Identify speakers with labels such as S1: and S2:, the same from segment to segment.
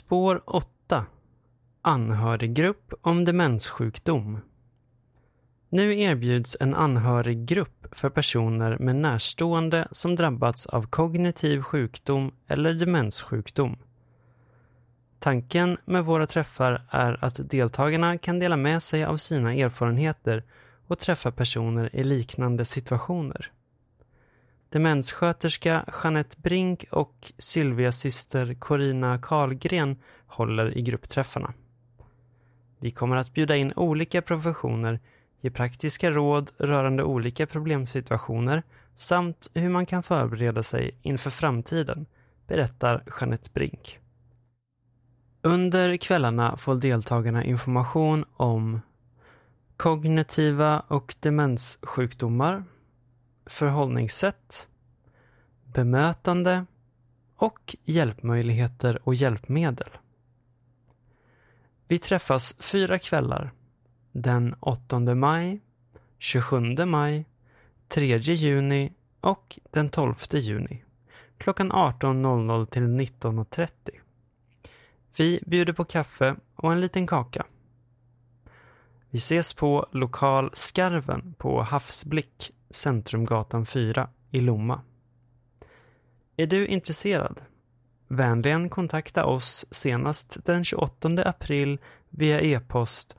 S1: Spår 8. Anhöriggrupp om demenssjukdom. Nu erbjuds en anhöriggrupp för personer med närstående som drabbats av kognitiv sjukdom eller demenssjukdom. Tanken med våra träffar är att deltagarna kan dela med sig av sina erfarenheter och träffa personer i liknande situationer. Demenssköterska Jeanette Brink och Sylvias syster Corina Karlgren håller i gruppträffarna. Vi kommer att bjuda in olika professioner, ge praktiska råd rörande olika problemsituationer samt hur man kan förbereda sig inför framtiden, berättar Jeanette Brink. Under kvällarna får deltagarna information om kognitiva och demenssjukdomar, förhållningssätt, bemötande och hjälpmöjligheter och hjälpmedel. Vi träffas 4 kvällar, den 8 maj, 27 maj, 3 juni och den 12 juni, klockan 18.00 till 19.30. Vi bjuder på kaffe och en liten kaka. Vi ses på lokal Skarven på Havsblick, Centrumgatan 4 i Lomma. Är du intresserad? Vänligen kontakta oss senast den 28 april via e-post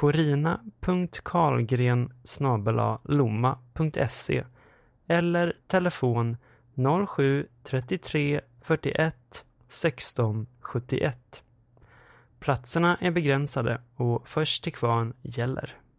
S1: corina.karlgren@lomma.se eller telefon 07 33 41 16 71. Platserna är begränsade och först till kvarn gäller.